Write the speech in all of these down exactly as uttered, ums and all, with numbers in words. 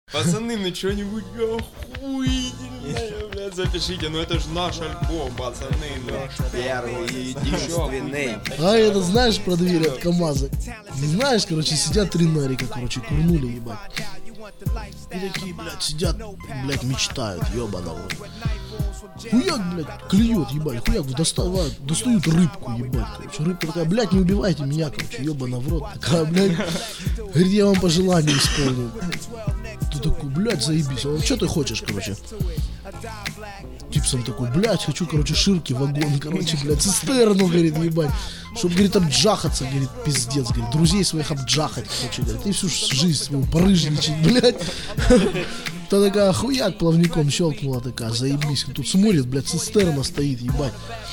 Пацаны, ну что-нибудь охуительное, блядь, запишите. Ну это же наш альбом, пацаны. Ну, первый и единственный. А это знаешь про дверь от КамАЗа? Не знаешь, короче, сидят три нарика, короче, курнули, ебать. И такие, блядь, сидят, блядь, мечтают, ёбаного. Хуяк, блядь, клюет, ебать, хуяк, доставают, достают рыбку, ебать, короче. Рыбка такая, блядь, не убивайте меня, короче, ёбана в рот. Такая, блядь, говорит, я вам пожелание исполню. Ты такой, блядь, заебись. Он, что ты хочешь, короче? Типсом такой, блядь, хочу, короче, ширки, вагон, короче, блядь, цистерну, говорит, ебать. Чтоб, говорит, обджахаться, говорит, пиздец, говорит, друзей своих обджахать, короче, говорит, и всю жизнь свою порыжничать, блядь. Та такая, хуяк плавником щелкнула, такая, заебись. Тут смотрит, блядь, цистерна стоит, ебать.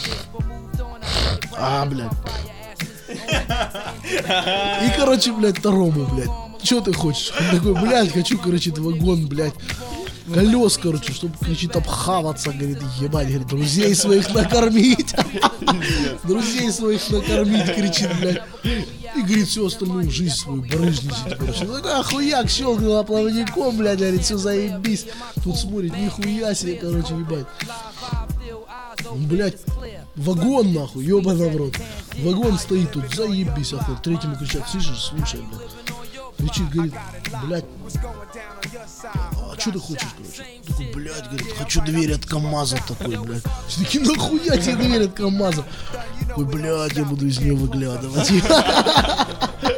А, блядь. И, короче, блядь, второму, блядь, что ты хочешь? Он такой, блядь, хочу, короче, вагон, блядь, колес, короче, чтобы, короче, обхаваться, говорит, ебать, говорит, друзей своих накормить. Друзей своих накормить, кричит, блядь. И, говорит, всю остальную жизнь свою барыжничать, короче. Ну, такой охуяк щелкнула плавником, блядь, говорит, все заебись. Тут смотрит, нихуя себе, короче, ебать. Блядь, вагон, нахуй, ёбана в рот. Вагон стоит тут, заебись, охуй. Третьему кричат, слышишь, слушай, блядь. Кричит, говорит, блядь, а что ты хочешь, короче? Такой, блядь, говорит, хочу дверь от КамАЗа такой, блядь. Все такие, нахуя тебе дверь от КамАЗа? Такой, блядь, я буду из нее выглядывать.